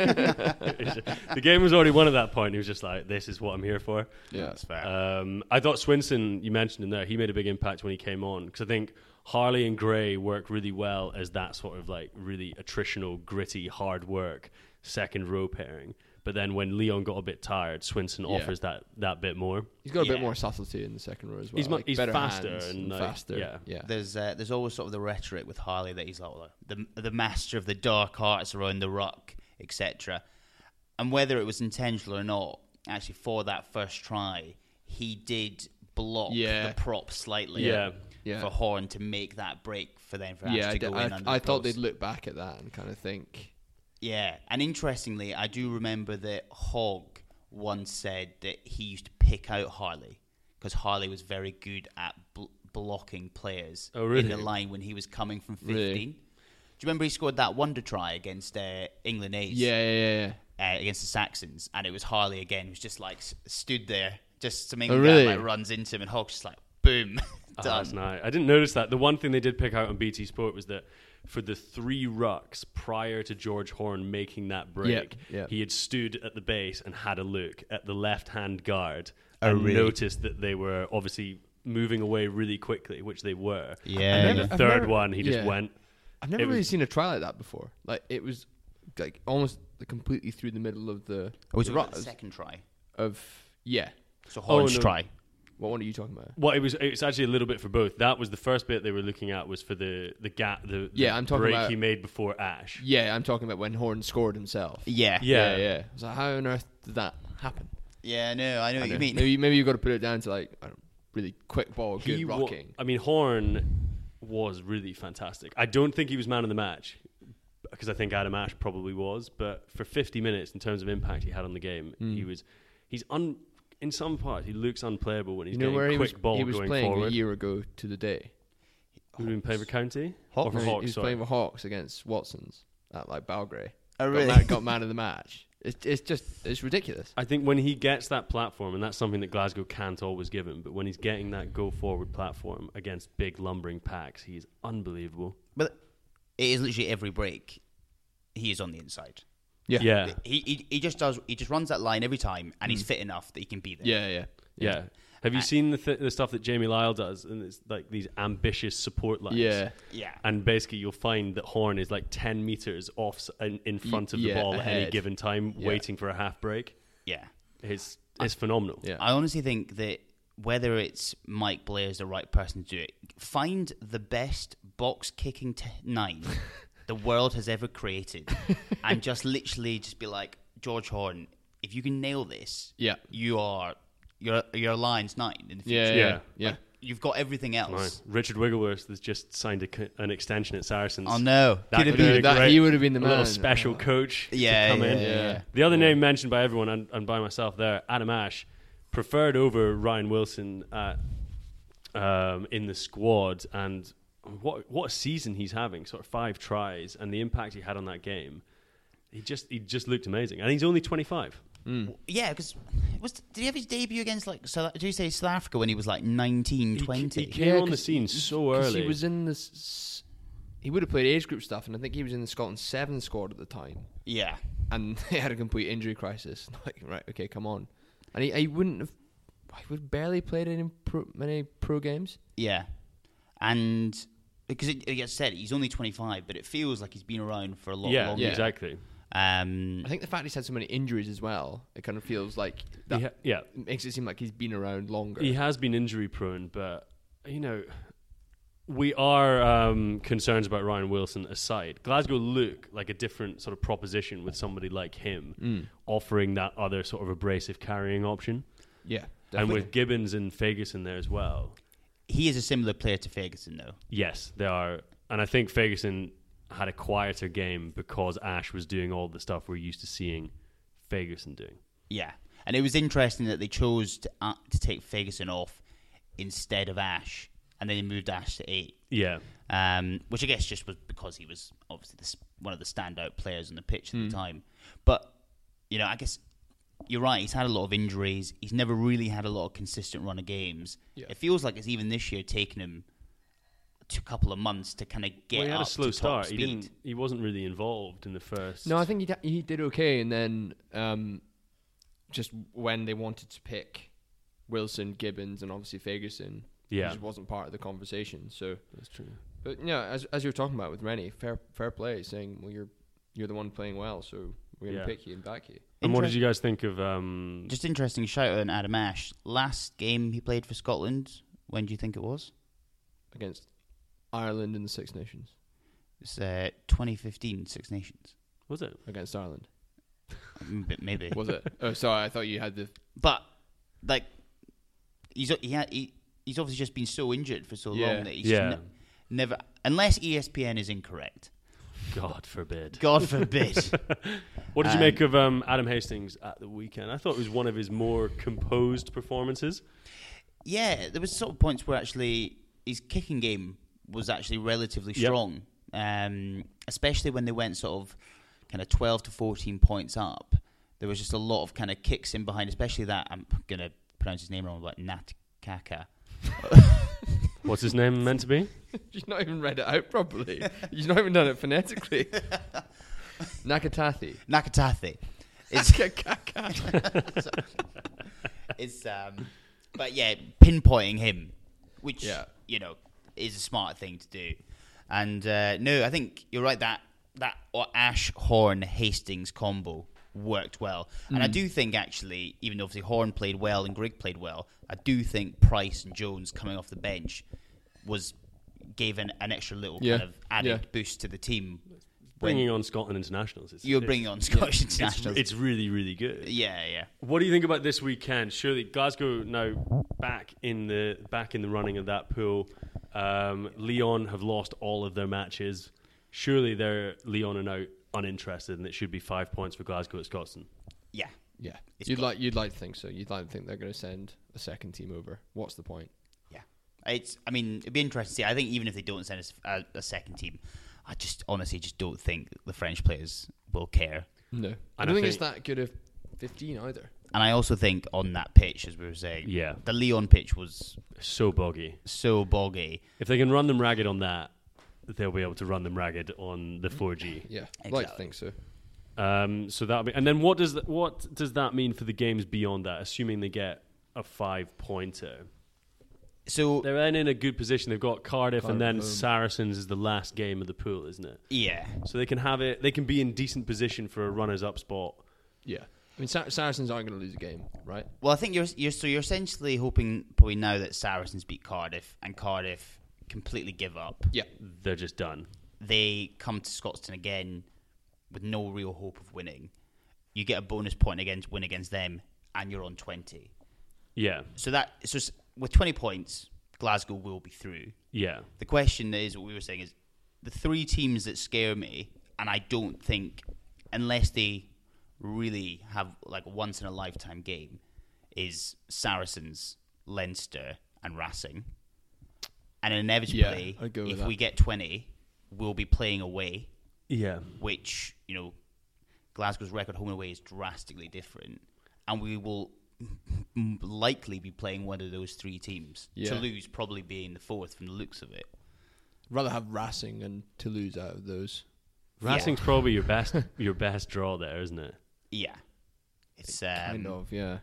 The game was already won at that point. He was just like, this is what I'm here for. Yeah, that's fair. I thought Swinson, you mentioned him there, he made a big impact when he came on, because I think Harley and Gray work really well as that sort of like really attritional, gritty, hard work second row pairing. But then when Lyon got a bit tired, Swinson offers that bit more. He's got a bit more subtlety in the second row as well. He's better faster and faster. Yeah. There's always sort of the rhetoric with Harley that he's like the master of the dark arts around the ruck, etc. And whether it was intentional or not, actually for that first try, he did block the prop slightly for Horn to make that break for them for Ash to go in under I the thought post. they'd look back at that and kind of think... Yeah, and interestingly, I do remember that Hogg once said that he used to pick out Harley because Harley was very good at blocking players in the line when he was coming from 15. Really? Do you remember he scored that wonder try against England A's? Yeah. Against the Saxons, and it was Harley again who was just like stood there, just some England guy like runs into him, and Hogg's just like boom. Oh, that's nice. I didn't notice that. The one thing they did pick out on BT Sport was that for the 3 rucks prior to George Horn making that break, he had stood at the base and had a look at the left-hand guard and noticed that they were obviously moving away really quickly, which they were. Yeah. And then the third one, he just went. I've never really seen a try like that before. Like it was like almost completely through the middle of the. It was the second try So Horn's try. What one are you talking about? Well, it's actually a little bit for both. That was the first bit they were looking at was for the gap, the I'm talking break about, he made before Ash. Yeah, I'm talking about when Horn scored himself. Yeah. So how on earth did that happen? Yeah, no, I know what you mean. Maybe you've got to put it down to like really quick ball, good rocking. Horn was really fantastic. I don't think he was man of the match because I think Adam Ash probably was, but for 50 minutes in terms of impact he had on the game, he's in some parts, he looks unplayable when he's You know getting where quick ball he was going playing forward. a year ago to the day. Who been playing for County? Hawks. Or for No, Hawks, he was sorry. playing for Hawks against Watsons at like Belgrade. Oh, really? Got man of the match. It's ridiculous. I think when he gets that platform, and that's something that Glasgow can't always give him, but when he's getting that go-forward platform against big lumbering packs, he's unbelievable. But it is literally every break, he is on the inside. Yeah. He just does. He just runs that line every time, and he's fit enough that he can be there. Yeah. Have you seen the stuff that Jamie Lyle does? And it's like these ambitious support lines. Yeah. And basically, you'll find that Horn is like 10 meters off in front of the ball at any given time, waiting for a half break. Yeah. It's phenomenal. Yeah. I honestly think that whether it's Mike Blair's the right person to do it, find the best box kicking nine the world has ever created, and just literally just be like, George Horn, if you can nail this, you're Lions 9 in the future. Yeah. Like, you've got everything else. Right. Richard Wiggleworth has just signed an extension at Saracens. Oh no, That could be he would have been the a little man. special coach to Yeah, come in. yeah. The other name mentioned by everyone and by myself there, Adam Ashe, preferred over Ryan Wilson in the squad, and what a season he's having! Sort of 5 tries and the impact he had on that game. He just looked amazing, and he's only 25. Yeah, because did he have his debut against did you say South Africa when he was like 19, 20? He came on the scene so early. He was in this. He would have played age group stuff, and I think he was in the Scotland 7 squad at the time. Yeah, And they had a complete injury crisis. Like, right, okay, come on. And he wouldn't have. He would have barely played many pro games. yeah, and because it gets said he's only 25, but it feels like he's been around for a lot longer. Yeah, exactly. I think the fact he's had so many injuries as well, it kind of feels like that makes it seem like he's been around longer. He has been injury prone, but we are concerns about Ryan Wilson aside. Glasgow look like a different sort of proposition with somebody like him offering that other sort of abrasive carrying option. Yeah, definitely. And with Gibbons and Ferguson there as well. He is a similar player to Ferguson, though. Yes, they are. And I think Ferguson had a quieter game because Ashe was doing all the stuff we're used to seeing Ferguson doing. Yeah, and it was interesting that they chose to take Ferguson off instead of Ashe, and then they moved Ashe to 8. Yeah. Which I guess just was because he was obviously one of the standout players on the pitch at the time. But, I guess you're right, he's had a lot of injuries. He's never really had a lot of consistent run of games. Yeah. It feels like it's even this year taken him a couple of months to kind of get he had up a slow to start. top speed. He wasn't really involved in the first. No, I think he did okay, and then just when they wanted to pick Wilson, Gibbons, and obviously Ferguson, he just wasn't part of the conversation. So that's true. But as you were talking about with Rennie, fair play, saying, well, you're the one playing well, so we're going to pick you and back you. And what did you guys think of? Just interesting shout out on Adam Ashe. Last game he played for Scotland, when do you think it was? Against Ireland in the Six Nations. It's 2015 Six Nations. Was it? Against Ireland. Maybe. Was it? Oh, sorry, I thought you had the... But, he's obviously just been so injured for so long that he's never... Unless ESPN is incorrect. God forbid. God forbid. What did you make of Adam Hastings at the weekend? I thought it was one of his more composed performances. Yeah, there was sort of points where actually his kicking game was actually relatively strong, especially when they went sort of kind of 12 to 14 points up. There was just a lot of kind of kicks in behind, especially that, I'm going to pronounce his name wrong, but Nat Kaka. What's his name meant to be? You've not even read it out properly. You've not even done it phonetically. Nakatathi. It's but yeah, pinpointing him, which is a smart thing to do. And no, I think you're right that Ashe Horn Hastings combo worked well. And I do think actually, even though obviously Horn played well and Grigg played well, I do think Price and Jones coming off the bench gave an extra little kind of added boost to the team. Bringing on Scotland internationals. You're bringing on Scottish internationals. It's really, really good. Yeah. What do you think about this weekend? Surely Glasgow now back in the running of that pool. Leon have lost all of their matches. Surely Leon are now uninterested, and it should be 5 points for Glasgow at Scotstoun. Yeah, Yeah, you'd like to think so. You'd like to think they're going to send a second team over. What's the point? Yeah, it'd be interesting to see. I think even if they don't send a second team, I just honestly just don't think the French players will care. No, I don't think it's that good of 15 either. And I also think on that pitch, as we were saying, the Lyon pitch was so boggy. If they can run them ragged on that, they'll be able to run them ragged on the 4G. Yeah, exactly. Like to think so. So that'll be, and then what does that mean for the games beyond that? Assuming they get a 5-pointer, so they're then in a good position. They've got Cardiff and then Saracens is the last game of the pool, isn't it? Yeah. So they can have it. They can be in decent position for a runners-up spot. Yeah. I mean, Saracens aren't going to lose a game, right? Well, I think you're essentially hoping probably now that Saracens beat Cardiff and Cardiff completely give up. Yeah, they're just done. They come to Scotstoun again with no real hope of winning. You get a bonus point win against them, and you're on 20. Yeah. So with 20 points, Glasgow will be through. Yeah. The question is, what we were saying is, the three teams that scare me, and I don't think, unless they really have like a once in a lifetime game, is Saracens, Leinster, and Racing. And inevitably, if we get 20, we'll be playing away. Yeah. Which, Glasgow's record home and away is drastically different. And we will likely be playing one of those three teams. Yeah. Toulouse probably being the fourth from the looks of it. I'd rather have Racing and Toulouse out of those. Racing's probably your best draw there, isn't it? Yeah. It's kind of, yeah.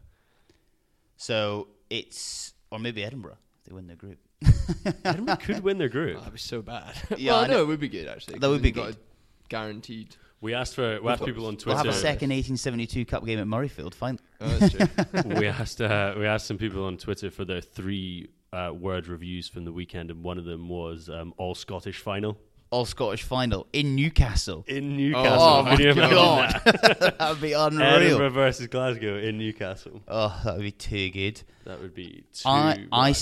So it's, or maybe Edinburgh, if they win their group. Edinburgh could win their group. Oh, that'd be so bad. Yeah, well, no, it would be good actually. That would be good. Guaranteed. We asked people on Twitter. We'll have a second 1872 Cup game at Murrayfield. Fine. Oh, that's true. we asked some people on Twitter for their 3 word reviews from the weekend, and one of them was all Scottish final. All Scottish final in Newcastle. Oh my God. That would be unreal. Edinburgh versus Glasgow in Newcastle. Oh, that would be too good. That would be too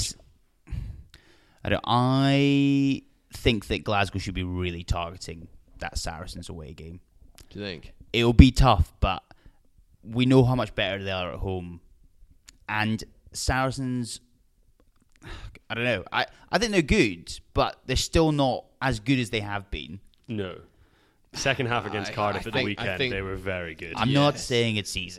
I think that Glasgow should be really targeting that Saracens away game. Do you think? It'll be tough, but we know how much better they are at home. And Saracens, I don't know. I think they're good, but they're still not as good as they have been. No. Second half against Cardiff at the weekend, they were very good. I'm not saying it's easy.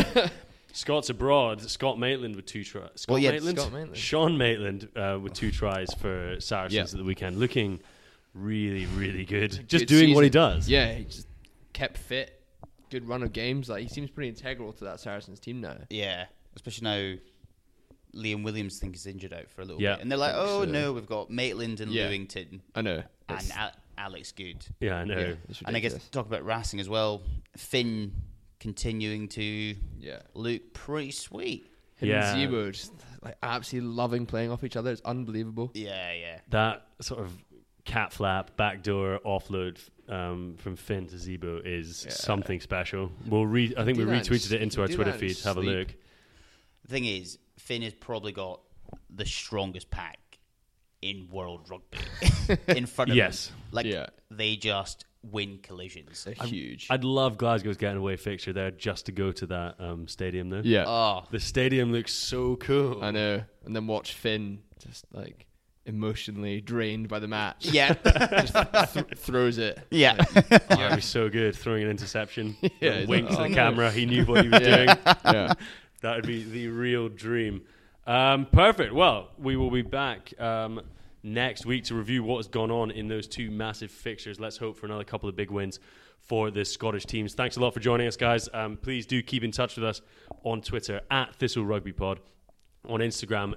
Scots abroad. Scott Maitland with 2 tries. Scott Maitland. Sean Maitland with 2 tries for Saracens at the weekend, looking really, really good. Just doing season. What he does. Yeah, he just kept fit. Good run of games. Like, he seems pretty integral to that Saracens team now. Yeah, especially now Liam Williams think is injured out for a little bit, and they're like, "Oh no, we've got Maitland and Lewington." I know, and Alex Good. Yeah, I know. Yeah, and I guess talk about Racing as well. Finn continuing to look pretty sweet. Him and Zebo just like absolutely loving playing off each other. It's unbelievable. Yeah. That sort of cat flap backdoor offload from Finn to Zebo is something special. I think we retweeted it into our Twitter feed. Have a look. The thing is, Finn has probably got the strongest pack in world rugby in front of them. They just win collisions. They're huge. I'd love Glasgow's getting away fixture there just to go to that stadium there. Yeah. Oh. The stadium looks so cool. I know. And then watch Finn just like emotionally drained by the match. Yeah. Just throws it. Yeah. That'd be so good. Throwing an interception. Winks at the camera. He knew what he was doing. Yeah. That would be the real dream. Perfect. Well, we will be back next week to review what has gone on in those 2 massive fixtures. Let's hope for another couple of big wins for the Scottish teams. Thanks a lot for joining us, guys. Please do keep in touch with us on Twitter at @ThistleRugbyPod, on Instagram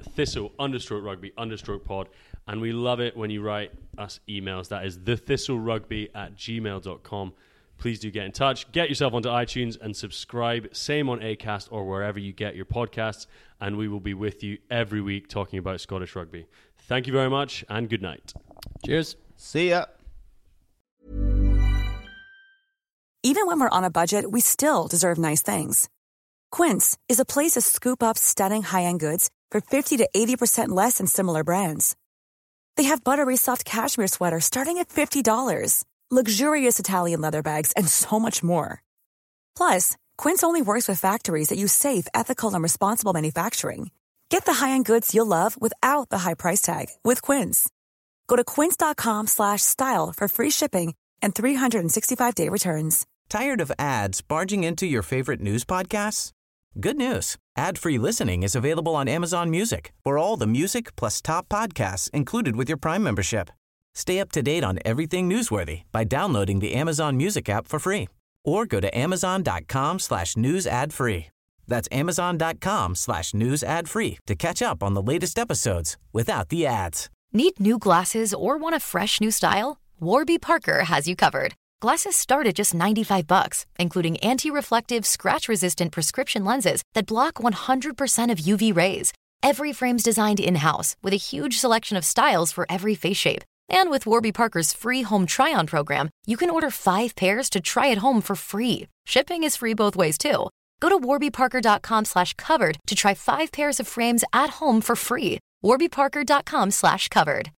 @Thistle_Rugby_pod, and we love it when you write us emails. That is thethistlerugby@gmail.com. Please do get in touch. Get yourself onto iTunes and subscribe. Same on Acast or wherever you get your podcasts. And we will be with you every week talking about Scottish rugby. Thank you very much and good night. Cheers. See ya. Even when we're on a budget, we still deserve nice things. Quince is a place to scoop up stunning high-end goods for 50 to 80% less than similar brands. They have buttery soft cashmere sweaters starting at $50, luxurious Italian leather bags, and so much more. Plus, Quince only works with factories that use safe, ethical, and responsible manufacturing. Get the high-end goods you'll love without the high price tag with Quince. Go to quince.com/style for free shipping and 365-day returns. Tired of ads barging into your favorite news podcasts? Good news. Ad-free listening is available on Amazon Music for all the music plus top podcasts included with your Prime membership. Stay up to date on everything newsworthy by downloading the Amazon Music app for free or go to amazon.com/news ad free. That's amazon.com/news ad free to catch up on the latest episodes without the ads. Need new glasses or want a fresh new style? Warby Parker has you covered. Glasses start at just $95, including anti-reflective, scratch-resistant prescription lenses that block 100% of UV rays. Every frame's designed in-house with a huge selection of styles for every face shape. And with Warby Parker's free home try-on program, you can order 5 pairs to try at home for free. Shipping is free both ways, too. Go to warbyparker.com/covered to try 5 pairs of frames at home for free. warbyparker.com/covered.